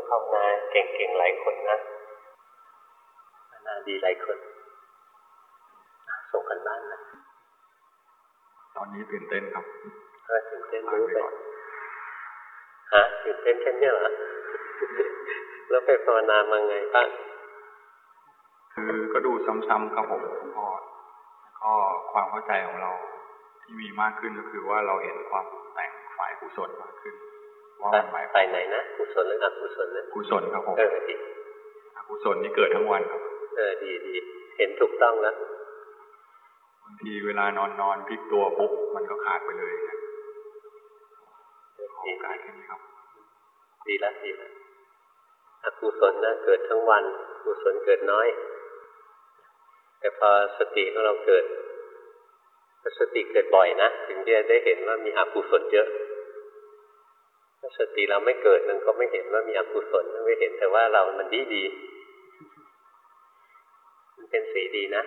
ภาวนาเก่งๆหลายคนนะภาวนาดีหลายคนส่งกันบ้านนะตอนนี้ตื่นเต้นครับตื่นเต้นรู้ไปฮะตื่นเต้นแค่นี้เหรอแล้วไปภาวนามาไงบ้างคือก็ดูซ้ำๆครับผมพ่อแล้วก็ความเข้าใจของเราที่มีมากขึ้นก็คือว่าเราเห็นความแต่งฝ่ายกุศลมากขึ้นว่ามันหมายฝ่ายไหนนะกุศลหรืออกุศลนะกุศลครับผมดีอกุศลนี่เกิดทั้งวันครับดีเห็นถูกต้องแล้วบางทีเวลานอนพลิกตัวปุ๊บมันก็ขาดไปเลยนะขอโอกาสแค่นี้ครับดีแล้วอกุศลนะเกิดทั้งวันกุศลเกิดน้อยแต่พอสติของเราเกิดสติเกิดบ่อยนะถึงจะได้เห็นว่ามีอกุศลเยอะถ้าสติเราไม่เกิดมันก็ไม่เห็นว่ามีอกุศลไม่เห็นแต่ว่าเรามันดีมันเป็นสีดีนะ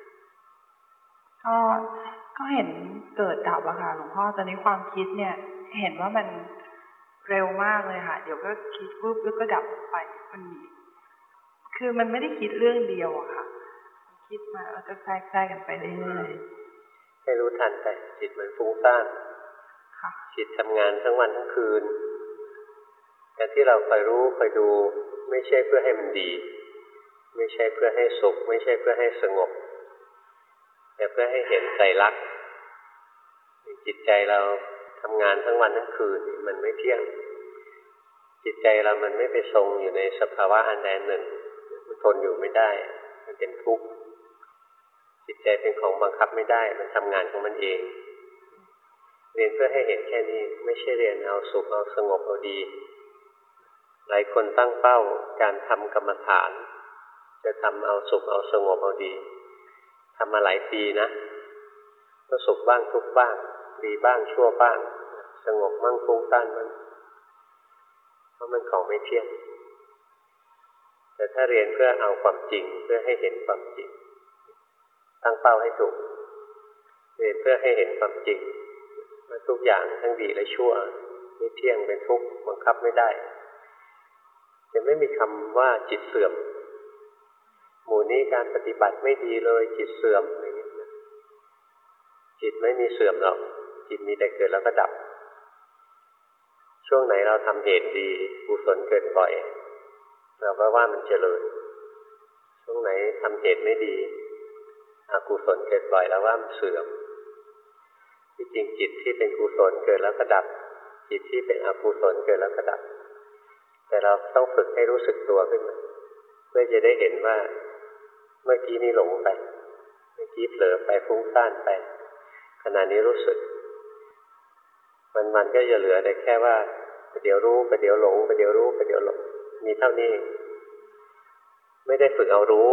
ก็เห็นเกิดดับอะค่ะหลวงพ่อตอนนี้ความคิดเนี่ยเห็นว่ามันเร็วมากเลยค่ะเดี๋ยวก็คิดปุ๊บแล้วก็ดับไปมันมีคือมันไม่ได้คิดเรื่องเดียวอะค่ะคิดมาแล้วก็แทรกกันไปเรื่อยๆให้รู้ทันไปจิตมันฟุ้งซ่านจิตทำงานทั้งวันทั้งคืนแต่ที่เราคอยรู้คอยดูไม่ใช่เพื่อให้มันดีไม่ใช่เพื่อให้สุขไม่ใช่เพื่อให้สงบแต่เพื่อให้เห็นไตรลักษณ์จิตใจเราทำงานทั้งวันทั้งคืนมันไม่เที่ยงจิตใจเรามันไม่ไปทรงอยู่ในสภาวะอันใดหนึ่งมันทนอยู่ไม่ได้มันเป็นทุกข์จิตใจเป็นของบังคับไม่ได้มันทำงานของมันเองเรียนเพื่อให้เห็นแค่นี้ไม่ใช่เรียนเอาสุขเอาสงบเอาดีหลายคนตั้งเป้าการทำกรรมฐานจะทำเอาสุขเอาสงบเอาดีทำมาหลายปีนะก็สุขบ้างทุกข์บ้างดีบ้างชั่วบ้างสงบมั่งฟุ้งซ่านมั่งเพราะมันของไม่เที่ยงแต่ถ้าเรียนเพื่อเอาความจริงเพื่อให้เห็นความจริงตั้งเป้าให้ถูกเรียนเพื่อให้เห็นความจริงว่าทุกอย่างทั้งดีและชั่วไม่เที่ยงเป็นทุกข์บังคับไม่ได้จะไม่มีคำว่าจิตเสื่อมหมู่นี้การปฏิบัติไม่ดีเลยจิตเสื่อมอะไรอย่างเงี้ยนะจิตไม่มีเสื่อมหรอกจิตมีแต่เกิดแล้วก็ดับช่วงไหนเราทำเหตุดีกุศลเกิดบ่อยเราก็ว่ามันเจริญช่วงไหนทำเหตุไม่ดีอกุศลเกิดบ่อยแล้วว่ามันเสื่อมที่จริงจิตที่เป็นกุศลเกิดแล้วก็ดับจิตที่เป็นอกุศลเกิดแล้วก็ดับแต่เราต้องฝึกให้รู้สึกตัวขึ้นมาเพื่อจะได้เห็นว่าเมื่อกี้นี้หลงไปเมื่อกี้เผลอไปฟุ้งซ่านไปขณะนี้รู้สึกมันก็จะเหลือแต่แค่ว่าเดี๋ยวรู้เดี๋ยวหลงเดี๋ยวรู้เดี๋ยวหลงมีเท่านี้ไม่ได้ฝึกเอารู้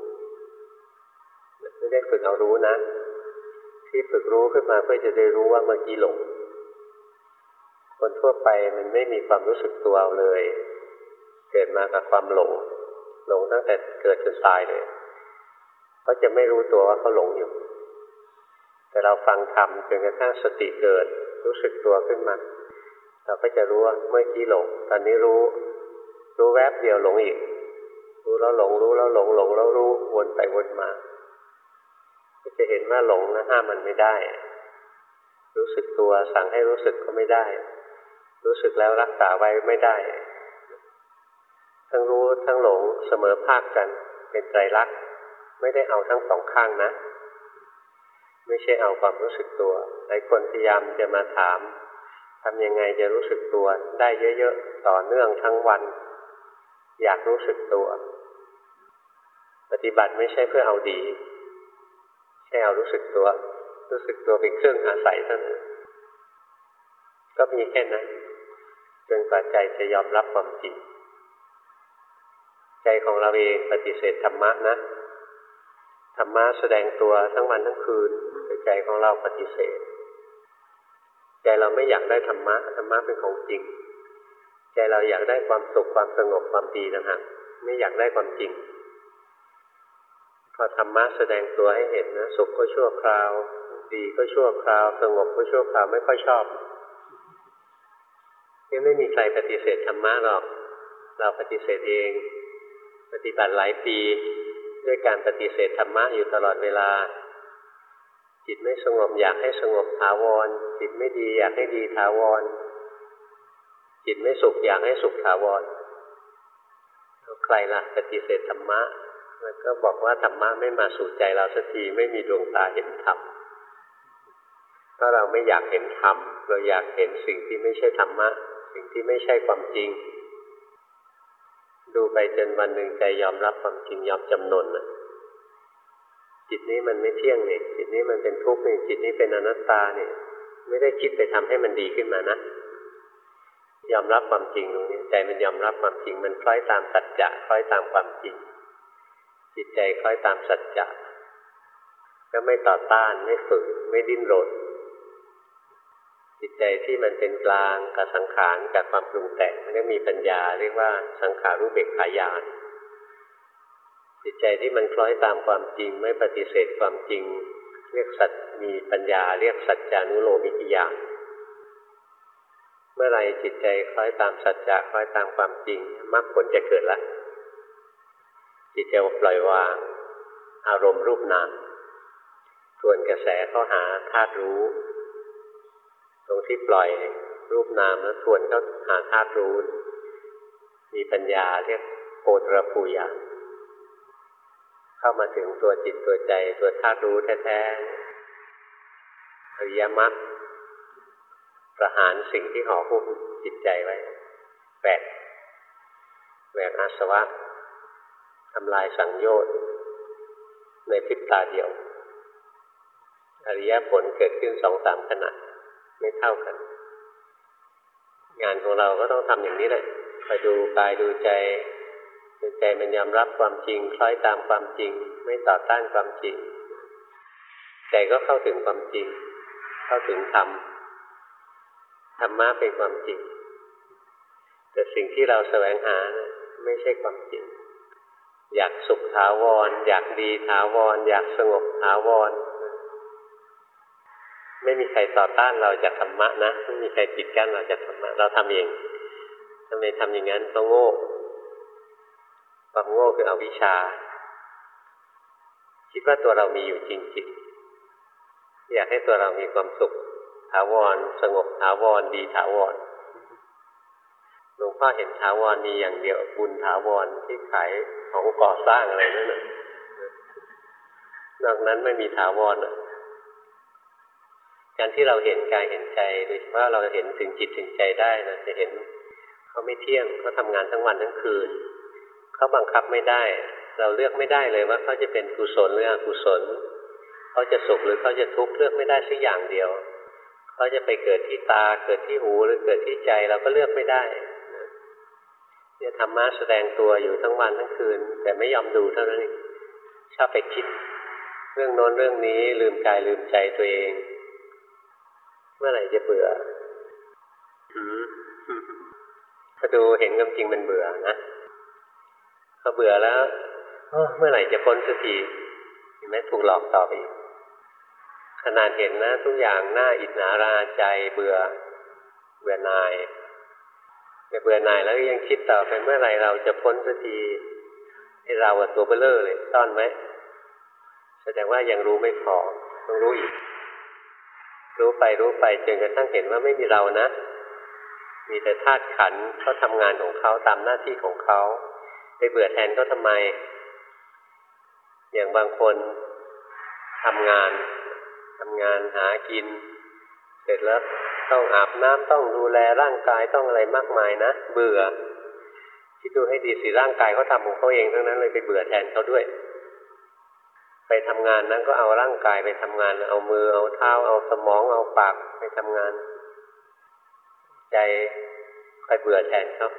ไม่ได้ฝึกเอารู้นะที่ฝึกรู้ขึ้นมาเพื่อจะได้รู้ว่าเมื่อกี้หลงคนทั่วไปมันไม่มีความรู้สึกตัวเลยเกิดมากับความหลงตั้งแต่เกิดจนตายเลยเขาจะไม่รู้ตัวว่าเขาหลงอยู่แต่เราฟังธรรมจนกระทั่งสติเกิดรู้สึกตัวขึ้นมาเราก็จะรู้ว่าเมื่อกี้หลงตอนนี้รู้แวบเดียวหลงอีกรู้แล้วหลงรู้แล้วหลงแล้วรู้วนไปวนมาก็จะเห็นว่าหลงนะห้ามมันไม่ได้รู้สึกตัวสั่งให้รู้สึกก็ไม่ได้รู้สึกแล้วรักษาไว้ไม่ได้ทั้งรู้ทั้งหลงเสมอภาคกันเป็นไตรลักษณ์ไม่ได้เอาทั้งสองข้างนะไม่ใช่เอาความรู้สึกตัวหลายคนพยายามจะมาถามทำยังไงจะรู้สึกตัวได้เยอะๆต่อเนื่องทั้งวันอยากรู้สึกตัวปฏิบัติไม่ใช่เพื่อเอาดีแค่เอารู้สึกตัวเป็นเครื่องอาศัยเท่านั้นก็มีแค่นั้นจนกว่าใจจะยอมรับความจริงใจของเราเองปฏิเสธธรรมะนะธรรมะแสดงตัวทั้งวันทั้งคืนแต่ใจของเราปฏิเสธใจเราไม่อยากได้ธรรมะเป็นของจริงใจเราอยากได้ความสุขความสงบความดีนะฮะไม่อยากได้ความจริงพอธรรมะแสดงตัวให้เห็นนะสุขก็ชั่วคราวดีก็ชั่วคราวสงบก็ชั่วคราวไม่ค่อยชอบยังไม่มีใครปฏิเสธธรรมะหรอกเราปฏิเสธเองปฏิบัติหลายปีด้วยการปฏิเสธธรรมะอยู่ตลอดเวลาจิตไม่สงบอยากให้สงบถาวรจิตไม่ดีอยากให้ดีถาวรจิตไม่สุขอยากให้สุขถาวรใครล่ะปฏิเสธธรรมะมันก็บอกว่าธรรมะไม่มาสู่ใจเราสักทีไม่มีดวงตาเห็นธรรมเพราะเราไม่อยากเห็นธรรมเราอยากเห็นสิ่งที่ไม่ใช่ธรรมะสิ่งที่ไม่ใช่ความจริงดูไปจนวันหนึ่งใจยอมรับความจริงยอมจำนนจิตนี้มันไม่เที่ยงนี่จิตนี้มันเป็นทุกข์นี่จิตนี้เป็นอนัตตานี่ไม่ได้คิดไปทำให้มันดีขึ้นมานะยอมรับความจริงตรงนี้ใจมันยอมรับความจริงมันคล้อยตามสัจจะคล้อยตามความจริงจิตใจคล้อยตามสัจจะก็ไม่ต่อต้านไม่ฝืนไม่ดิ้นรนจิตใจที่มันเป็นกลางกับสังขารกับความปรุงแต่งมันก็มีปัญญาเรียกว่าสังขารุเบกขาญาณจิตใจที่มันคล้อยตามความจริงไม่ปฏิเสธความจริงเรียกสัจมีปัญญาเรียกสัจจานุโลมิกญาณเมื่อไรจิตใจคล้อยตามสัจจะคล้อยตามความจริงมรรคผลจะเกิดแล้วจิตจะปล่อยวางอารมณ์รูปนามทวนกระแสเข้าหาธาตุรู้ตรงที่ปล่อยรูปนามแล้วทวนเข้าหาธาตุรู้มีปัญญาเรียกโอตรภูญาณเข้ามาถึงตัวจิตตัวใจตัวธาตุรู้แท้ๆอริยมรรคประหารสิ่งที่ห่อหุ้มจิตใจไว้แหวกอาสวะทำลายสังโยชน์ในพริบตาเดียวอริยผลเกิดขึ้น 2-3 ขณะไม่เท่ากันงานของเราก็ต้องทำอย่างนี้แหละไปดูกายดูใจใจมันยอมรับความจริงคล้อยตามความจริงไม่ต่อต้านความจริงใจก็เข้าถึงความจริงเข้าถึงธรรมธรรมะเป็นความจริงแต่สิ่งที่เราแสวงหาไม่ใช่ความจริงอยากสุขถาวรอยากดีถาวรอยากสงบถาวรไม่มีใครต่อต้านเราจากธรรมะนะไม่มีใครปิดกั้นเราจากธรรมะเราทำเองทำไมทำอย่างนั้นเพราะโง่ความโง่คืออวิชชาคิดว่าตัวเรามีอยู่จริงๆอยากให้ตัวเรามีความสุขถาวรสงบถาวรดีถาวรหลวงพ่อเห็นถาวรมีอย่างเดียวบุญถาวรที่ขายของก่อสร้างอะไรนั่นน่ะนอกนั้นไม่มีถาวรการที่เราเห็นกายเห็นใจโดยเฉพาะเราเห็นถึงจิตถึงใจได้นะจะเห็นเขาไม่เที่ยงเขาทำงานทั้งวันทั้งคืนเขาบังคับไม่ได้เราเลือกไม่ได้เลยว่าเขาจะเป็นกุศลหรืออกุศลเขาจะสุขหรือเขาจะทุกข์เลือกไม่ได้สักอย่างเดียวเขาจะไปเกิดที่ตาเกิดที่หูหรือเกิดที่ใจเราก็เลือกไม่ได้เนี่ยธรรมะแสดงตัวอยู่ทั้งวันทั้งคืนแต่ไม่ยอมดูเท่านั้นเองชอบไปคิดเรื่องโน้นเรื่องนี้ลืมกายลืมใจตัวเองเมื่อไหร่จะเบื่อถ้าดูเห็นความจริงมันเบื่อนะพอเบื่อแล้วเมื่อไหร่จะพ้นสักทีเห็นไหมถูกหลอกต่อไปอีกขนาดเห็นนะทุกอย่างน่าอิจฉาราใจเบื่อหน่ายแต่เบื่อหน่ายแล้วยังคิดต่อไปเมื่อไหร่เราจะพ้นสักทีให้เราตัวเบ้อเร่อเลยซ่อนไว้แสดงว่ายังรู้ไม่พอต้องรู้อีกรู้ไปจนกระทั่งเห็นว่าไม่มีเรานะมีแต่ธาตุขันธ์เขาทำงานของเขาตามหน้าที่ของเขาไปเบื่อแทนเขาทำไมอย่างบางคนทำงานหากินเสร็จแล้วต้องอาบน้ำต้องดูแลร่างกายต้องอะไรมากมายนะเบื่อคิดดูให้ดีสิร่างกายเขาทำของเขาเองทั้งนั้นเลยไปเบื่อแทนเขาด้วยไปทำงานนั้นก็เอาร่างกายไปทำงานเอามือเอาเท้าเอาสมองเอาปากไปทำงานใจคอยเบื่อแทนเขา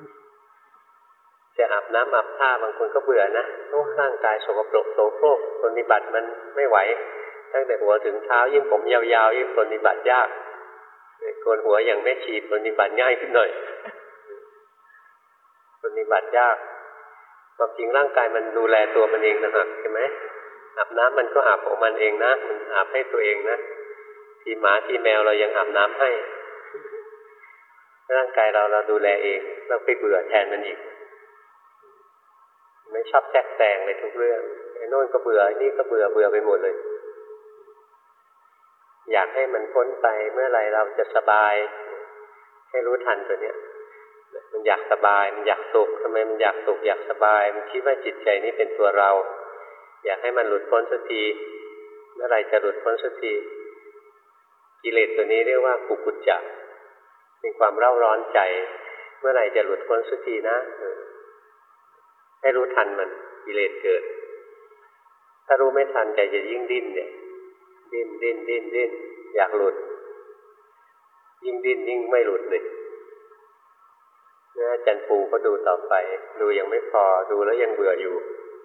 จะอาบน้ำอาบท่าบางคนก็เบื่อนะร่างกายสกปรกโสโครกปฏิบัติมันไม่ไหวตั้งแต่หัวถึงเท้ายิ่งผมยาวๆยิ่งปฏิบัติยากโกนหัวอย่างแม่ชีปฏิบัติง่ายขึ้นหน่อยปฏิบัติยากความจริงร่างกายมันดูแลตัวมันเองต่างหากใช่ไหมอาบน้ำมันก็อาบของมันเองนะมันอาบให้ตัวเองนะทีหมาทีแมวเรายังอาบน้ำให้ร่างกายเราดูแลเองเราไปเบื่อแทนมันอีกไม่ชอบแทรกแซงในทุกเรื่องไอ้โน่นก็เบื่อไอ้นี่ก็เบื่อไปหมดเลยอยากให้มันพ้นไปเมื่อไหร่เราจะสบายให้รู้ทันตัวเนี้ยมันอยากสบายมันอยากสุขทำไมมันอยากสุขอยากสบายมันคิดว่าจิตใจนี้เป็นตัวเราอยากให้มันหลุดพ้นสักทีเมื่อไหร่จะหลุดพ้นสักทีกิเลสตัวนี้เรียกว่ากุกุจจะเป็นความเร่าร้อนใจเมื่อไหร่จะหลุดพ้นสักทีนะให้รู้ทันมันกิเลสเกิดถ้ารู้ไม่ทันใจจะยิ่งดิ้นเนี่ยดิ้นอยากหลุดยิ่งดิ้นยิ่งไม่หลุดเลยอาจารย์ปูก็ดูต่อไปดูยังไม่พอดูแล้วยังเบื่ออยู่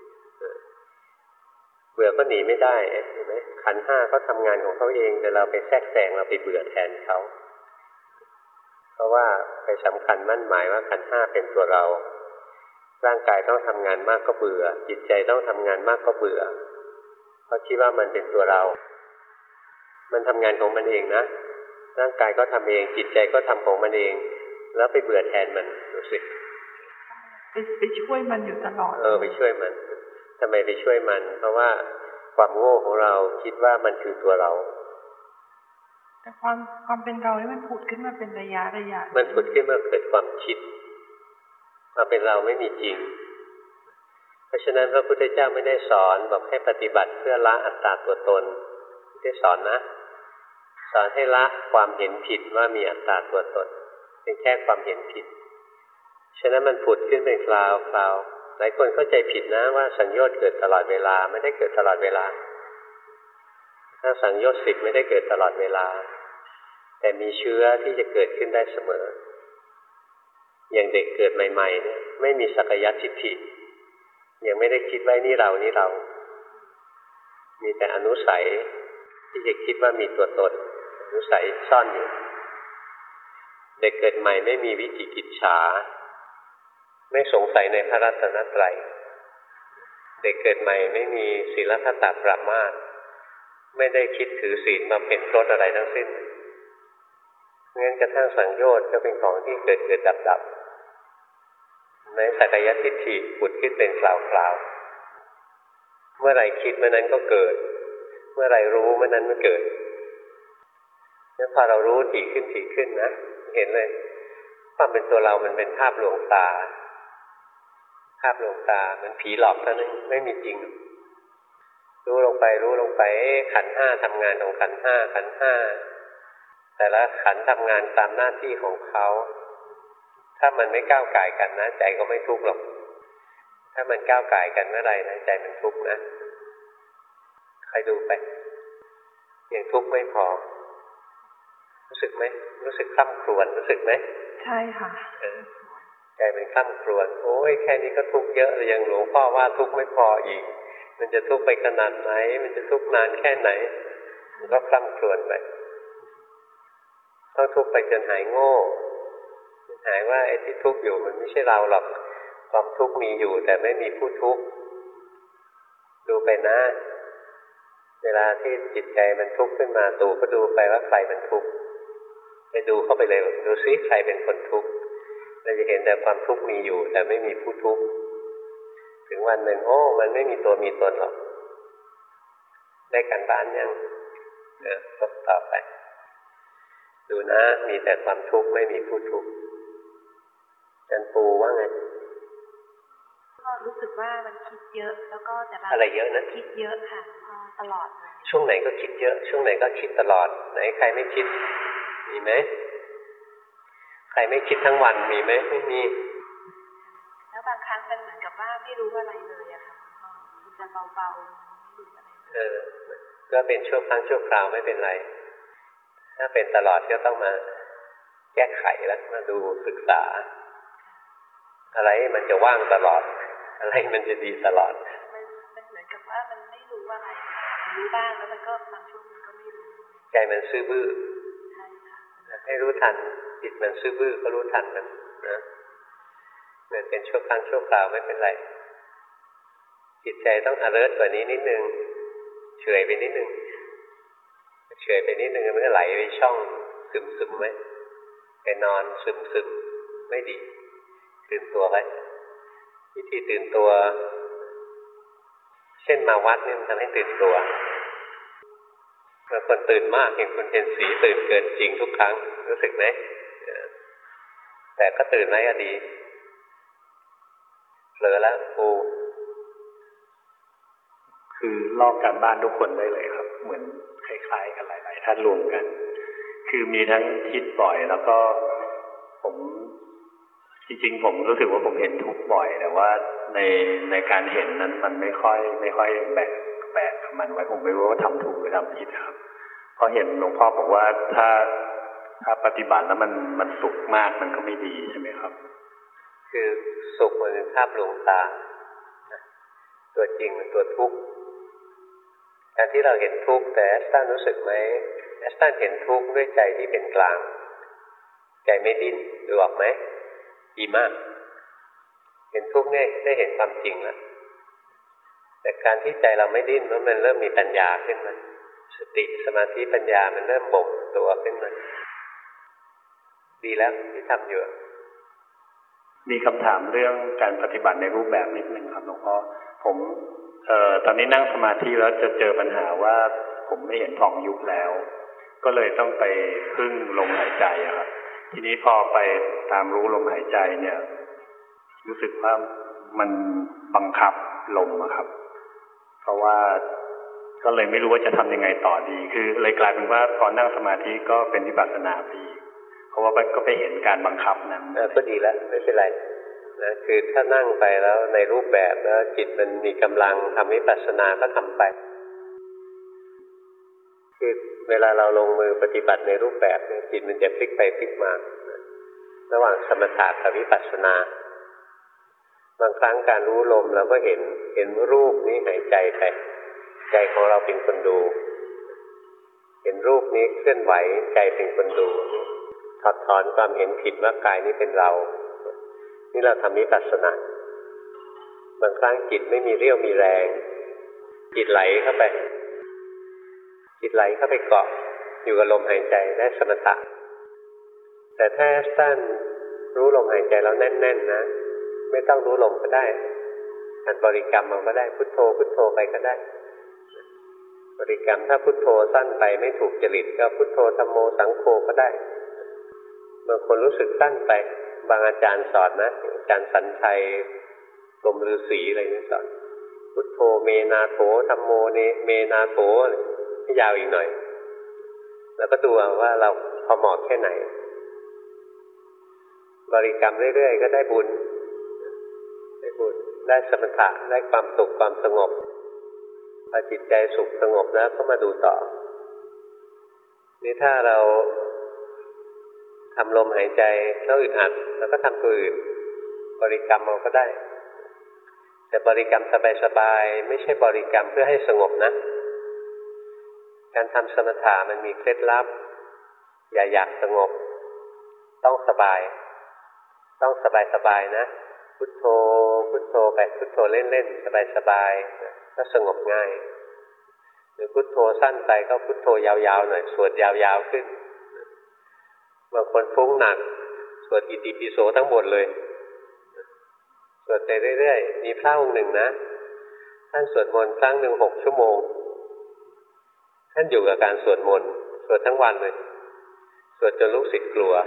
เบื่อก็หนีไม่ได้เห็นไหมขันธ์ห้าก็ทำงานของเขาเองแต่เราไปแทรกแซงเราไปเบื่อแทนเขาเพราะว่าไปสำคัญมั่นหมายว่าขันธ์ห้าเป็นตัวเราร่างกายต้องทำงานมากก็เบื่อจิตใจต้องทำงานมากก็เบื่อเพราะคิดว่ามันเป็นตัวเรามันทำงานของมันเองนะร่างกายก็ทำเองจิตใจก็ทำของมันเองแล้วไปเบื่อแทนมันดูสิไปช่วยมันอยู่ตลอดไปช่วยมันทำไมไปช่วยมันเพราะว่าความโง่ของเราคิดว่ามันคือตัวเราแต่ความเป็นเรานี่มันผุดขึ้นมาเป็นระยะมันผุดขึ้นเมื่อเกิดความคิดความเป็นเราไม่มีจริงเพราะฉะนั้นพระพุทธเจ้าไม่ได้สอนบอกให้ปฏิบัติเพื่อละอัตตาตัวตนไม่ได้สอนนะสอนให้ละความเห็นผิดว่ามีอัตตาตัวตนเป็นแค่ความเห็นผิดฉะนั้นมันผุดขึ้นเป็นคราวหลายคนเข้าใจผิดนะว่าสังโยชน์เกิดตลอดเวลาไม่ได้เกิดตลอดเวลาถ้าสังโยชน์10ไม่ได้เกิดตลอดเวลาแต่มีเชื้อที่จะเกิดขึ้นได้เสมออย่างเด็กเกิดใหม่ๆเนี่ยไม่มีสักยทิฏฐิยังไม่ได้คิดไว้นี่เรามีแต่อนุสัยที่จะคิดว่ามีตัวตนอนุสัยซ่อนอยู่เด็กเกิดใหม่ไม่มีวิจิกิจฉาไม่สงสัยในพระรัตนตรัยเด็กเกิดใหม่ไม่มีศีลพัตตปรามาสไม่ได้คิดถือศีลมาเป็นพรตอะไรทั้งสิ้นงั้นกระทั่งสังโยชน์ก็เป็นของที่เกิดดับในสักยทิฏฐิผุดขึ้นเป็นคราวเมื่อไหร่คิดเมื่อนั้นก็เกิดเมื่อไหร่รู้เมื่อนั้นมันเกิดแล้วพอเรารู้ถี่ขึ้นนะเห็นเลยความเป็นตัวเรามันเป็นภาพลวงตามันผีหลอกเท่านั้นไม่มีจริงรู้ลงไปขันธ์ห้าทำงานของขันธ์ห้าแต่ละขันธ์ทำงานตามหน้าที่ของเขาถ้ามันไม่ก้าวก่ายกันนะใจก็ไม่ทุกข์หรอกถ้ามันก้าวก่ายกันเมื่อไรนะใจมันทุกข์นะใครดูไปยังทุกข์ไม่พอรู้สึกไหมรู้สึกคร่ำครวญรู้สึกไหมใช่ค่ะใจมันคร่ำครวญโอ้ยแค่นี้ก็ทุกข์เยอะยังหลวงพ่อว่าทุกข์ไม่พออีกมันจะทุกข์ไปขนาดไหนมันจะทุกข์นานแค่ไหนมันก็คร่ำครวญไปต้องทุกข์ไปจนหายโง่หายว่าไอ้ที่ทุกข์อยู่มันไม่ใช่เราหรอกความทุกข์มีอยู่แต่ไม่มีผู้ทุกข์ดูไปนะเวลาที่จิตใจมันทุกข์ขึ้นมาดูก็ดูไปว่าใครมันทุกข์ไปดูเข้าไปเลยดูซิใครเป็นคนทุกข์เราจะเห็นแต่ความทุกข์มีอยู่แต่ไม่มีผู้ทุกข์ถึงวันหนึ่งโอ้มันไม่มีตัวมีตนหรอกได้การบ้านยังต่อไปดูนะมีแต่ความทุกข์ไม่มีผู้ทุกข์อาจารย์ปูว่าไงก็รู้สึกว่ามันคิดเยอะแล้วก็แต่อะไรเยอะนะคิดเยอะค่ะตลอดเลยช่วงไหนก็คิดเยอะช่วงไหนก็คิดตลอดไหนใครไม่คิดมีไหมใครไม่คิดทั้งวันมีไหมไม่มีแล้วบางครั้งมันเหมือนกับว่าไม่รู้อะไรเลยอะค่ะมันจะเบาๆไม่รู้อะไรก็เป็นชั่วครั้งชั่วคราวไม่เป็นไรถ้าเป็นตลอดก็ต้องมาแก้ไขแล้วมาดูศึกษาอะไรมันจะว่างตลอดอะไรมันจะดีตลอดมันเหมือนกับว่ามันไม่รู้อะไรมันรู้บ้างแล้วมันก็บางช่วงมันก็ไม่รู้ใจมันซื่อบื้อใช่ค่ะให้รู้ทันจิตมันซื่อบื้อก็รู้ทันมันนะมันเป็นชั่วครั้งชั่วคราวไม่เป็นไรจิตใจต้อง alert กว่านี้นิดนึงเฉยไปนิดนึงมันก็ไหลไปช่องซึมๆไว้ไปนอนซึมๆไม่ดีตื่นตัวไว้วิธีตื่นตัวเช่นมาวัดนี่มันทำให้ตื่นตัวบางคนตื่นมากอย่างคุณเพ็ญศรีตื่นเกินจริงทุกครั้งรู้สึกไหมแต่ก็ตื่นไว้ก็ดีเผลอแล้วกูคือลอกการบ้านทุกคนได้เลยครับเหมือนคล้ายๆกันหลายๆท่านรวมกันคือมีทั้งคิดบ่อยแล้วก็ผมจริงๆผมรู้สึกว่าผมเห็นทุกข์บ่อยแต่ว่าในการเห็นนั้นมันไม่ค่อยแบกกับมันไว้ผมไม่รู้ว่าทำถูกหรือทำผิดครับเพราะเห็นหลวงพ่อบอกว่าถ้าปฏิบัติแล้วมันสุขมากมันก็ไม่ดีใช่ไหมครับคือสุขมันเป็นภาพลวงตาตัวจริงมันตัวทุกข์การที่เราเห็นทุกข์แต่แอสตันรู้สึกไหมแอสตันเห็นทุกข์ด้วยใจที่เป็นกลางใจไม่ดิ้นดูออกไหมดีมากเห็นทุกข์เนี่ยได้เห็นความจริงแล้วแต่การที่ใจเราไม่ดิ้นมันเริ่มมีปัญญาขึ้นมาสติสมาธิปัญญามันเริ่มบ่มตัวขึ้นมาดีแล้วที่ทำอยู่มีคำถามเรื่องการปฏิบัติในรูปแบบนิดนึงครับหลวงพ่อผมตอนนี้นั่งสมาธิแล้วจะเจอปัญหาว่าผมไม่เห็นท้องยุบแล้วก็เลยต้องไปพึ่งลมหายใจครับทีนี้พอไปตามรู้ลมหายใจเนี่ยรู้สึกว่ามันบังคับลมครับเพราะว่าก็เลยไม่รู้ว่าจะทำยังไงต่อดีคือเลยกลายเป็นว่าพอนั่งสมาธิก็เป็นวิปัสสนาไปเพราะว่าก็ไปเห็นการบังคับนั้นก็ดีแล้วไม่เป็นไรนะคือถ้านั่งไปแล้วในรูปแบบแล้วจิตมันมีกำลังทำวิปัสสนาก็ทำไปคือเวลาเราลงมือปฏิบัติในรูปแบบเนี่ยจิตมันจะพลิกไปพลิกมาระหว่างสมถะกับวิปัสสนาบางครั้งการรู้ลมเราก็เห็นรูปนี้หายใจไปใจของเราเป็นคนดูเห็นรูปนี้เคลื่อนไหวใจเป็นคนดูถอดถอนความเห็นผิดว่ากายนี้เป็นเรานี่เราทำวิปัสสนาบางครั้งจิตไม่มีเรี่ยวมีแรงจิตไหลเข้าไปเกาะอยู่กับลมหายใจได้สมถะแต่ถ้าสั้นรู้ลมหายใจแล้วแน่นๆนะไม่ต้องรู้ลมก็ได้การบริกรรมมันก็ได้พุทโธพุทโธไปก็ได้บริกรรมถ้าพุทโธสั้นไปไม่ถูกจริตก็พุทโธธัมโมสังโฆก็ได้บางคนรู้สึกสั้นไปบางอาจารย์สอนนะอาจารย์สัญชัยกรมฤาษีอะไรนี่สอนพุทโธเมนาโถธัมโมเมนาโถให้ยาวอีกหน่อยแล้วก็ดูว่าเราพอเหมาะแค่ไหนบริกรรมเรื่อยๆก็ได้บุญได้สมถะได้ความสุขความสงบพอจิตใจสุขสงบแล้วก็มาดูต่อนี่ถ้าเราทำลมหายใจแล้วอึดอัดแล้วก็ทำตัวอื่นบริกรรมเราก็ได้แต่บริกรรมสบายๆไม่ใช่บริกรรมเพื่อให้สงบนะการทำสมถะมันมีเคล็ดลับอย่าอยากสงบต้องสบายนะพุทโธพุทโธไปพุทโธเล่นๆสบายๆก็สงบง่ายหรือพุทโธสั้นไปก็พุทโธยาวๆหน่อยสวดยาวๆขึ้นบางคนฟุ้งหนักสวดอิติปิโสทั้งหมดเลยสวดไปเรื่อยๆมีพระองค์หนึ่งนะท่านสวดมนต์ครั้งหนึ่ง6 ชั่วโมงท่านอยู่กับการสวดมนต์สวดทั้งวันเลยสวดจนลูกศิษย์กลัว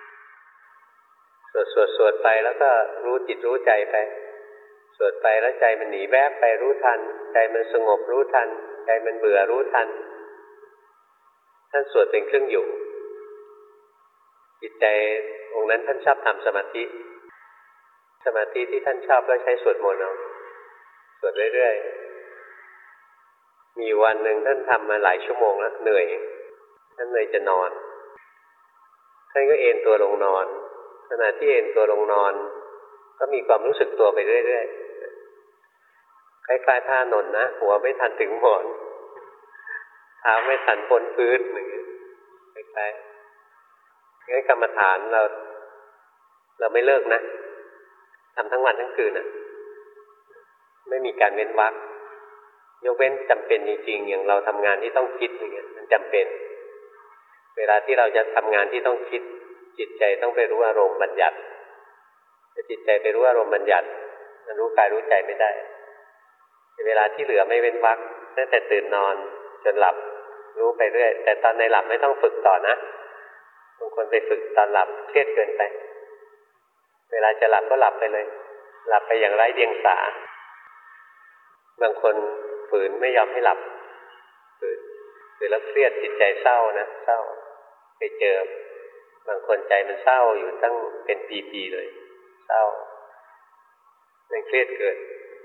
สวดไปแล้วก็รู้จิตรู้ใจไปสวดไปแล้วใจมันหนีแวบไปรู้ทันใจมันสงบรู้ทันใจมันเบื่อรู้ทันท่านสวดเป็นเครื่องอยู่จิตใจองค์นั้นท่านชอบทำสมาธิที่ท่านชอบก็ใช้สวดมนต์เอาสวดเรื่อยๆมีวันหนึ่งท่านทำมาหลายชั่วโมงแล้วเหนื่อยท่านเลยจะนอนท่านก็เอนตัวลงนอนขณะที่เอนตัวลงนอนก็มีความรู้สึกตัวไปเรื่อยๆคล้ายๆท่านอนนะหัวไม่ทันถึงหมอนเท้าไม่ทันพ้นพื้นอย่างนี้คล้ายๆงั้นกรรมฐานเราไม่เลิกนะทำทั้งวันทั้งคืนนะไม่มีการเว้นวรรคยกเว้นจำเป็นจริงๆอย่างเราทำงานที่ต้องคิดอย่างเงี้ยมันจำเป็นเวลาที่เราจะทำงานที่ต้องคิดจิตใจต้องไปรู้อารมณ์บัญญัติถ้าจิตใจไปรู้อารมณ์บัญญัติมันรู้กายรู้ใจไม่ได้เวลาที่เหลือไม่เว้นวรรคตั้งแต่ตื่นนอนจนหลับรู้ไปเรื่อยแต่ตอนในหลับไม่ต้องฝึกต่อนะบางคนไปฝึกตอนหลับเครียดเกินไปเวลาจะหลับก็หลับไปเลยหลับไปอย่างไร้เดียงสาบางคนฝืนไม่ยอมให้หลับฝืนแล้วเครียดจิตใจเศร้านะเศร้าไปเจอบางคนใจมันเศร้าอยู่ตั้งเป็นปีๆเลยเศร้ามันเครียดเกิน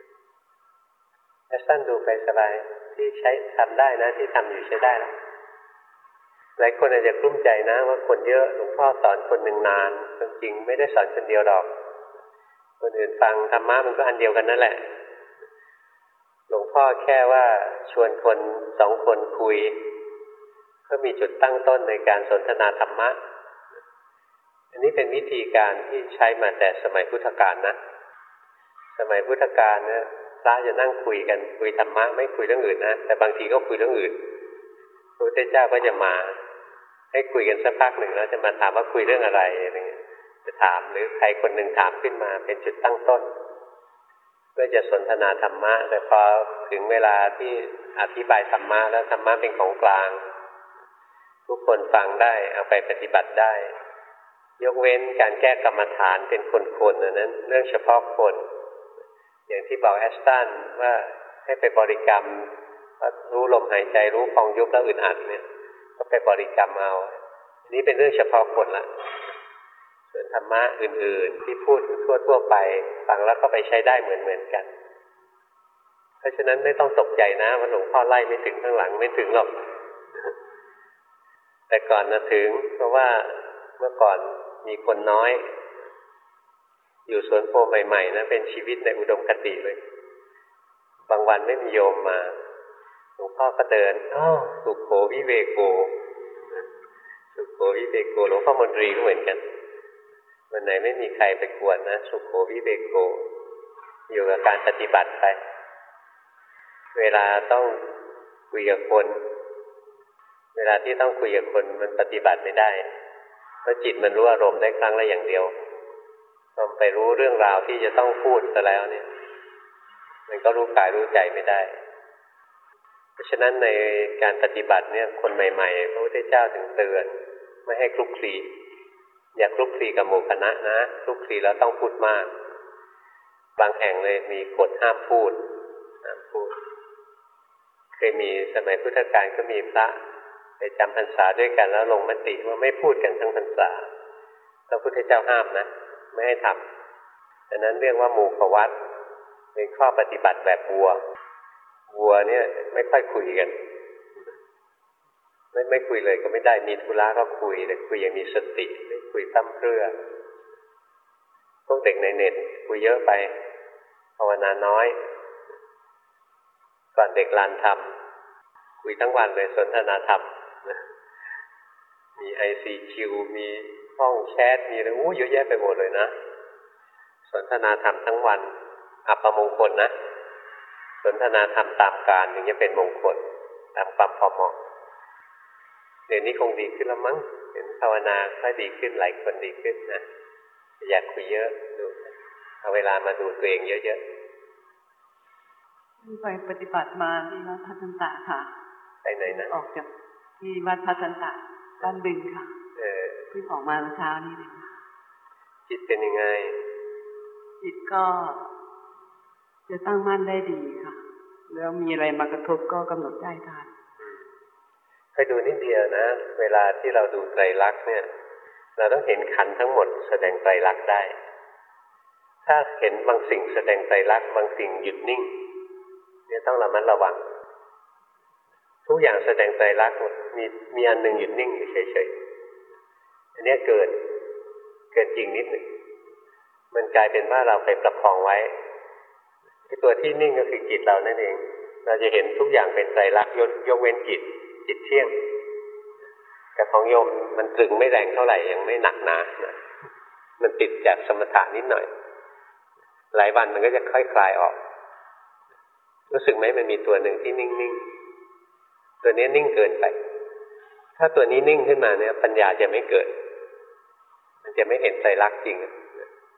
สั้นดูไปสบายที่ใช้ทำได้นะที่ทำอยู่ใช้ได้แล้วหลายคนอาจจะกลุ้มใจนะว่าคนเยอะหลวงพ่อสอนคนหนึ่งนานจริงๆไม่ได้สอนคนเดียวหรอกคนอื่นฟังธรรมะมันก็อันเดียวกันนั่นแหละหลวงพ่อแค่ว่าชวนคน2 คนคุยก็มีจุดตั้งต้นในการสนทนาธรรมะอันนี้เป็นวิธีการที่ใช้มาแต่สมัยพุทธกาลนะสมัยพุทธกาลเนี่ยพระจะนั่งคุยกันคุยธรรมะไม่คุยเรื่องอื่นนะแต่บางทีก็คุยเรื่องอื่นพระพุทธเจ้าก็จะมาให้คุยกันสักพักหนึ่งแล้วจะมาถามว่าคุยเรื่องอะไรอะไรเงี้ยจะถามหรือใครคนหนึ่งถามขึ้นมาเป็นจุดตั้งต้นเพื่อจะสนทนาธรรมะแต่พอถึงเวลาที่อธิบายธรรมะแล้วธรรมะเป็นของกลางทุกคนฟังได้เอาไปปฏิบัติได้ยกเว้นการแก้กรรมฐานเป็นคนๆนั้นเรื่องเฉพาะคนอย่างที่บอกแอสตันว่าให้ไปบริกรรมรู้ลมหายใจรู้พองยุบแล้วอึดอัดเนี่ยก็ไปบริกรรมเอาอันนี้เป็นเรื่องเฉพาะคนละส่วนธรรมะอื่นๆที่พูดทั่วๆไปฟังแล้วก็ไปใช้ได้เหมือนกันเพราะฉะนั้นไม่ต้องตกใจนะว่าหลวงพ่อไล่ไม่ถึงข้างหลังไม่ถึงหรอกแต่ก่อนนะถึงเพราะว่าเมื่อก่อนมีคนน้อยอยู่สวนโพใหม่ๆนะเป็นชีวิตในอุดมคติเลยบางวันไม่มีโยมมาหลวงพ่อก็เดินสุโขวิเวโกสุโขวิเวโกหลวงพ่อมนตรีก็เหมือนกันวันไหนไม่มีใครไปกวนนะสุโขวิเวโกอยู่กับการปฏิบัติไปเวลาต้องคุยกับคนเวลาที่ต้องคุยกับคนมันปฏิบัติไม่ได้เพราะจิตมันรู้อารมณ์ได้ครั้งละอย่างเดียวพอไปรู้เรื่องราวที่จะต้องพูดซะแล้วเนี่ยมันก็รู้กายรู้ใจไม่ได้เพราะฉะนั้นในการปฏิบัติเนี่ยคนใหม่ๆพระพุทธเจ้าถึงเตือนไม่ให้คลุกคลีอย่าคลุกคลีกับหมู่คณะนะคลุกคลีแล้วต้องพูดมากบางแห่งเลยมีกฎห้ามพูดเคยมีสมัยพุทธกาลก็มีพระไปจำพรรษาด้วยกันแล้วลงมติว่าไม่พูดกันทั้งพรรษาพระพุทธเจ้าห้ามนะไม่ให้ทำดังนั้นเรียกว่าหมู่ขวัตเป็นข้อปฏิบัติแบบวัวเนี่ยไม่ค่อยคุยกันไม่คุยเลยก็ไม่ได้มีธุระก็คุยแต่คุยอย่างมีสติไม่คุยตั้มเพรื่อพวกเด็กในเน็ตคุยเยอะไปภาวนาน้อยก่อนเด็กลานธรรมคุยทั้งวันเลยสนทนาธรรมมี ICQ มีห้องแชทมีอะไรเยอะแยะไปหมดเลยนะสนทนาธรรมทั้งวันอัปมงคลนะสนทนาธรรมตามการอย่างนี้เป็นมงคลตามความพอเหมาะเดี๋ยวนี้คงดีขึ้นแล้วมั้งเห็นภาวนาค่อยดีขึ้นหลายคนดีขึ้นนะอยากคุยเยอะดูเอาเวลามาดูตัวเองเยอะๆไปปฏิบัติมาที่วัดพัฒนตะค่ะไปไหนนะออกจากที่วัดพัฒนตะบ้านบึงค่ะเพิ่งออกมาเมื่อเช้านี้เองจิตเป็นยังไงจิตก็จะตั้งมั่นได้ดีค่ะแล้วมีอะไรมากระทบก็กำหนดได้ทันเคยดูนิดเดียวนะเวลาที่เราดูไตรลักษณ์เนี่ยเราต้องเห็นขันธ์ทั้งหมดแสดงไตรลักษณ์ได้ถ้าเห็นบางสิ่งแสดงไตรลักษณ์บางสิ่งหยุดนิ่งเนี่ยต้องระมัดระวังทุกอย่างแสดงไตรลักษณ์มีอันหนึ่งหยุดนิ่งอยู่เฉยๆอันนี้เกินจริงนิดหนึ่งมันกลายเป็นว่าเราไปประคองไว้ตัวที่นิ่งก็คือจิตเรานั่นเองเราจะเห็นทุกอย่างเป็นไตรลักษณ์ยกเว้นจิตเที่ยงแต่ของโยมมันตรึงไม่แรงเท่าไหร่ยังไม่หนักหนามันติดจากสมถะนิดหน่อยหลายวันมันก็จะค่อยคลายออกรู้สึกไหมมันมีตัวหนึ่งที่นิ่งๆตัวนี้นิ่งเกินไปถ้าตัวนี้นิ่งขึ้นมาเนี่ยปัญญาจะไม่เกิดมันจะไม่เห็นไตรลักษณ์จริง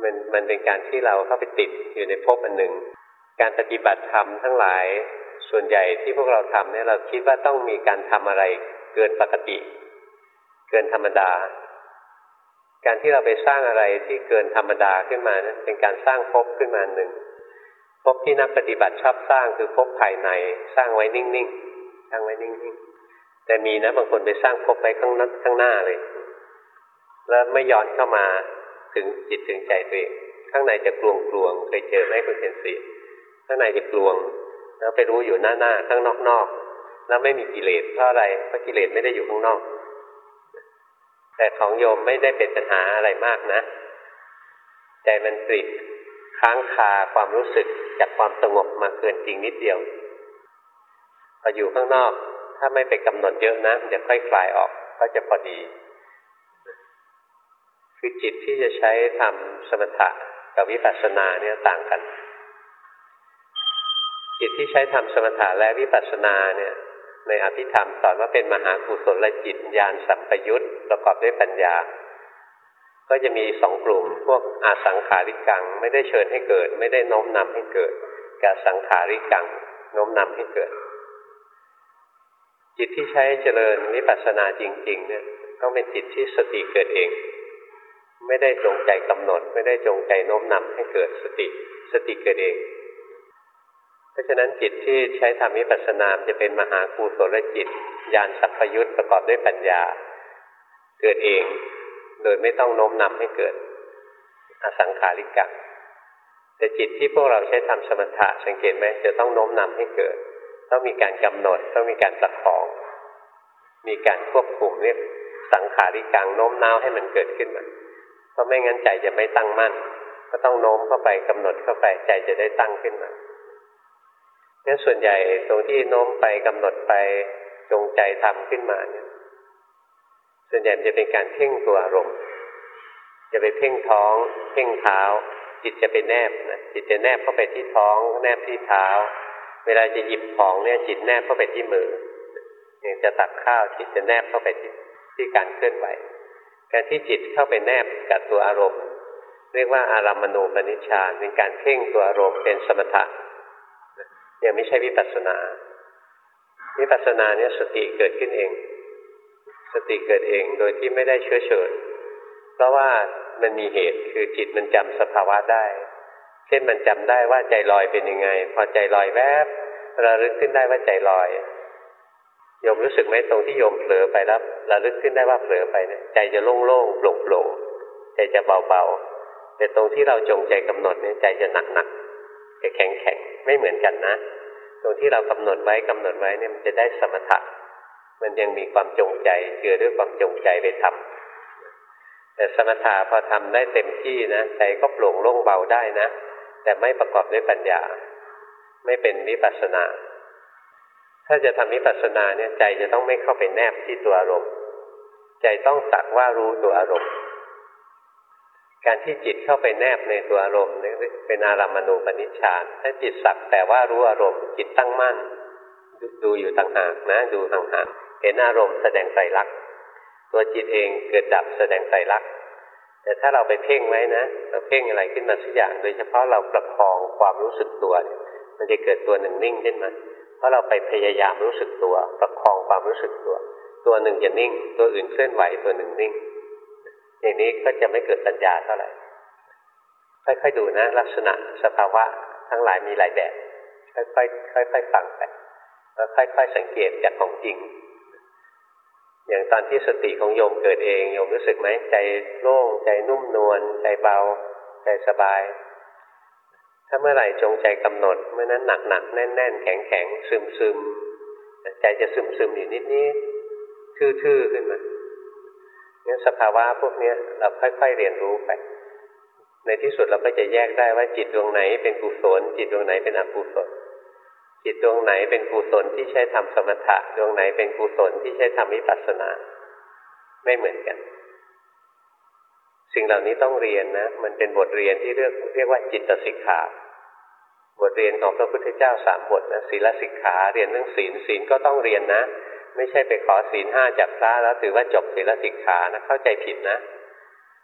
มันเป็นการที่เราเข้าไปติดอยู่ในภพอันหนึ่งการปฏิบัติธรรมทั้งหลายส่วนใหญ่ที่พวกเราทำเนี่ยเราคิดว่าต้องมีการทำอะไรเกินปกติเกินธรรมดาการที่เราไปสร้างอะไรที่เกินธรรมดาขึ้นมานั้นเป็นการสร้างภพขึ้นมาหนึ่งภพที่นักปฏิบัติชอบสร้างคือภพภายในสร้างไว้นิ่งๆสร้างไว้นิ่งๆแต่มีนะบางคนไปสร้างภพไว้ข้างหน้าเลยแล้วไม่ย้อนเข้ามาถึงจิตถึงใจตัวเองข้างในจะกลวงเคยเจอไหมคุณเจนสีข้างในจะกลวงแล้วไปรู้อยู่หน้าข้างนอกแล้วไม่มีกิเลสเพราะอะไรเพราะกิเลสไม่ได้อยู่ข้างนอกแต่ของโยมไม่ได้เป็นปัญหาอะไรมากนะใจมันปริค้างคาความรู้สึกจากความสงบมาเกินจริงนิดเดียวพออยู่ข้างนอกถ้าไม่ไปกำหนดเยอะนะมันจะค่อยคลายออกก็จะพอดีคือจิตที่จะใช้ทำสมถะกับวิปัสสนาเนี่ยต่างกันจิตที่ใช้ทำสมถะและวิปัสสนาเนี่ยในอภิธรรมสอนว่าเป็นมหากุศลจิตญาณสัมปยุตประกอบด้วยปัญญาก็จะมีสองกลุ่มพวกอาสังขาริกังไม่ได้เชิญให้เกิดไม่ได้โน้มนำให้เกิดกับสังขาริกังโน้มนำให้เกิดจิตที่ใช้เจริญวิปัสสนาจริงๆเนี่ยต้องเป็นจิตที่สติเกิดเองไม่ได้จงใจกำหนดไม่ได้จงใจโน้มนำให้เกิดสติเกิดเองเพราะฉะนั้นจิตที่ใช้ทำวิปัสสนาจะเป็นมหากุศลจิตญาณสัมปยุตประกอบด้วยปัญญาเกิดเองโดยไม่ต้องโน้มนำให้เกิดอสังขาริกังแต่จิตที่พวกเราใช้ทำสมถะสังเกตไหมจะต้องโน้มนำให้เกิดต้องมีการกำหนดต้องมีการประคองมีการควบคุมเรียกสังขาริกังโน้มน้าวให้มันเกิดขึ้นมาเพราะไม่งั้นใจจะไม่ตั้งมั่นก็ต้องโน้มเข้าไปกำหนดเข้าไปใจจะได้ตั้งขึ้นมางั้นส่วนใหญ่ตรงที่โน้มไปกำหนดไปจงใจทำขึ้นมาเนี่ยส่วนใหญ่จะเป็นการเพ่งตัวอารมณ์จะไปเพ่งท้องเพ่งเท้าจิตจะไปแนบนะจิตจะแนบเข้าไปที่ท้องแนบที่เท้าเวลาจะหยิบของเนี่ยจิตแนบเข้าไปที่มืออย่างจะตักข้าวจิตจะแนบเข้าไปที่การเคลื่อนไหวการที่จิตเข้าไปแนบกับตัวอารมณ์เรียกว่าอารัมมณูปนิชฌานเป็นการเพ่งตัวอารมณ์เป็นสมถะยังไม่ใช่วิปัสสนาวิปัสสนาเนี่ยสติเกิดขึ้นเองสติเกิดเองโดยที่ไม่ได้เชื้อเชิญเพราะว่ามันมีเหตุคือจิตมันจำสภาวะได้เช่นมันจำได้ว่าใจลอยเป็นยังไงพอใจลอยแวบระลึกขึ้นได้ว่าใจลอยโยมรู้สึกไหมตรงที่โยมเผลอไปแล้วระลึกขึ้นได้ว่าเผลอไปเนี่ยใจจะโล่งๆโปร่งๆใจจะเบาๆแต่ตรงที่เราจงใจกำหนดเนี่ยใจจะหนักๆจะแข็งๆไม่เหมือนกันนะตรงที่เรากำหนดไว้เนี่ยมันจะได้สมถะมันยังมีความจงใจเจือด้วยความจงใจไปทำแต่สมถะพอทำได้เต็มที่นะใจก็โปร่งโล่งเบาได้นะแต่ไม่ประกอบด้วยปัญญาไม่เป็นวิปัสสนาถ้าจะทำวิปัสสนาเนี่ยใจจะต้องไม่เข้าไปแนบที่ตัวอารมณ์ใจต้องสักว่ารู้ตัวอารมณ์การที่จิตเข้าไปแนบในตัวอารมณ์นี่เป็นอารัมมณูปนิชฌานถ้าจิตสักแต่ว่ารู้อารมณ์จิตตั้งมั่นดูอยู่ต่างหากนะดูห่างๆเห็นอารมณ์แสดงไตรลักษณ์ตัวจิตเองเกิดดับแสดงไตรลักษณ์แต่ถ้าเราไปเพ่งไว้นะเราเพ่งอะไรขึ้นมาสักอย่างโดยเฉพาะเราประคองความรู้สึกตัวเนี่ยมันจะเกิดตัวหนึ่งนิ่งขึ้นมาเพราะเราไปพยายามรู้สึกตัวประคองความรู้สึกตัวหนึ่งจะนิ่งตัวอื่นเคลื่อนไหวตัวหนึ่งนิ่งอย่างนี้ก็จะไม่เกิดปัญญาเท่าไหร่ค่อยๆดูนะลักษณะสภาวะทั้งหลายมีหลายแบบค่อยๆฟังไปแล้วค่อยๆสังเกตจากของจริงอย่างตอนที่สติของโยมเกิดเองโยมรู้สึกไหมใจโล่งใจนุ่มนวลใจเบาใจสบายถ้าเมื่อไหร่จงใจกำหนดเมื่อนั้นหนักๆแน่นๆแข็งๆซึมๆใจจะซึมๆอยู่นิดๆทื่อๆขึ้นมางั้นสภาวะพวกนี้เราค่อยๆเรียนรู้ไปในที่สุดเราก็จะแยกได้ว่าจิตดวงไหนเป็นกุศลจิตดวงไหนเป็นอกุศลจิตดวงไหนเป็นกุศลที่ใช้ทำสมถะดวงไหนเป็นกุศลที่ใช้ทำวิปัสสนาไม่เหมือนกันสิ่งเหล่านี้ต้องเรียนนะมันเป็นบทเรียนที่เรียกว่าจิตสิกขาบทเรียนของพระพุทธเจ้า3 บทนะศีลสิกขาเรียนเรื่องศีลก็ต้องเรียนนะไม่ใช่ไปขอศีล 5จากพระแล้วถือว่าจบศีลสิกขานะเข้าใจผิดนะศ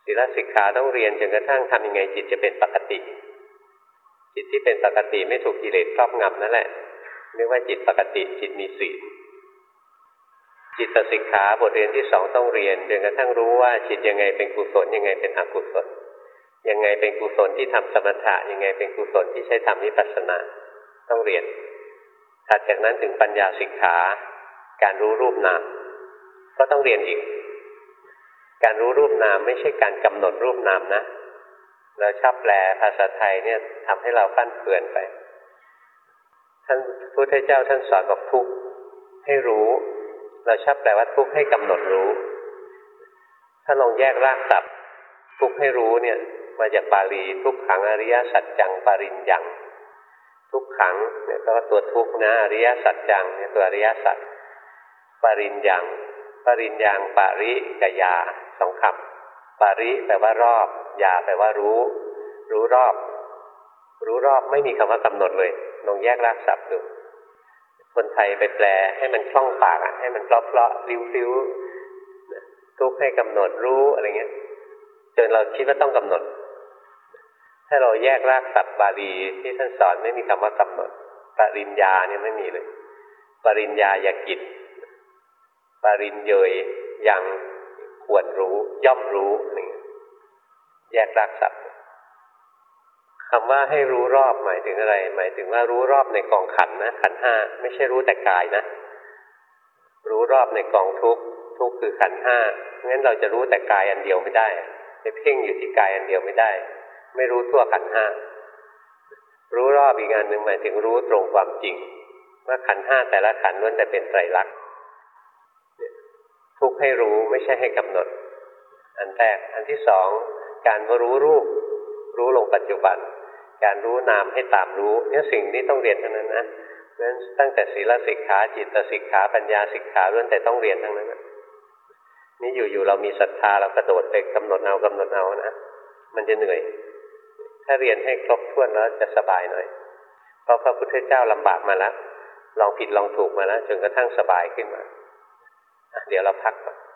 ศีลสิกขาต้องเรียนจนกระทั่งทำยังไงจิตจะเป็นปกติจิตที่เป็นปกติไม่ถูกกิเลสครอบงำนั่นแหละเรียกว่าจิตปกติจิตมีศีลจิตสิกขาบทเรียนที่สองต้องเรียนจนกระทั่งรู้ว่าจิตยังไงเป็นกุศลยังไงเป็นอกุศลยังไงเป็นกุศลที่ทำสมถะยังไงเป็นกุศลที่ใช้ทำวิปัสสนาต้องเรียนถัดจากนั้นถึงปัญญาสิกขาการรู้รูปนามก็ต้องเรียนอีกการรู้รูปนามไม่ใช่การกำหนดรูปนามนะเราชอบแปลภาษาไทยเนี่ยทำให้เราฟั่นเฟือนไปท่านพุทธเจ้าท่านสอนบอกทุกข์ให้รู้เราชอบแปลว่าทุกข์ให้กำหนดรู้ถ้าลองแยกรากศัพท์ทุกข์ให้รู้เนี่ยมาจากบาลีทุกขังอริยสัจจังปริญญังทุกขังเนี่ยก็ตัวทุกข์นะอริยสัจจังเนี่ยตัวอริยสัจปริญญังปริญญังปาริกยาสองคำปาริแปลว่ารอบยาแปลว่ารู้รู้รอบรู้รอบไม่มีคำว่ากำหนดเลยลองแยกรากศัพท์ดูคนไทยไปแปลให้มันคล่องปากให้มันเพลาะๆริ้วๆทุกข์ให้กำหนดรู้อะไรเงี้ยจนเราคิดว่าต้องกำหนดถ้าเราแยกรากศัพท์บาลีที่ท่านสอนไม่มีคำว่ากำหนดปริญญาเนี่ยไม่มีเลยปริญญาญากิจปริญเยยยังควรรู้ย่อมรู้อะไรเงี้ยแยกรากศัพท์คำว่าให้รู้รอบหมายถึงอะไรหมายถึงว่ารู้รอบในกองขันธ์นะขันธ์ห้าไม่ใช่รู้แต่กายนะรู้รอบในกองทุกข์ทุกข์คือขันธ์ห้างั้นเราจะรู้แต่กายอันเดียวไม่ได้จะเพ่งอยู่ที่กายอันเดียวไม่ได้ไม่รู้ทั่วขันธ์ห้ารู้รอบอีกอันหนึ่งหมายถึงรู้ตรงความจริงว่าขันธ์ห้าแต่ละขันธ์ล้วนแต่เป็นไตรลักษณ์ทุกข์ให้รู้ไม่ใช่ให้กำหนดอันแรกอันที่สองการรู้รูปรู้ลงปัจจุบันการรู้นามให้ตามรู้เนี่ยสิ่งนี้ต้องเรียนทั้งนั้นนะงั้นตั้งแต่ศีลสิกขาจิตสิกขาปัญญาสิกขาล้วนแต่ต้องเรียนทั้งนั้นนะนี่อยู่ๆเรามีศรัทธาเรากระโดดไปกำหนดเอานะมันจะเหนื่อยถ้าเรียนให้ครบถ้วนแล้วจะสบายหน่อยเพราะพระพุทธเจ้าลำบากมาแล้วลองผิดลองถูกมาแล้วจนกระทั่งสบายขึ้นมาเดี๋ยวเราพักก่อน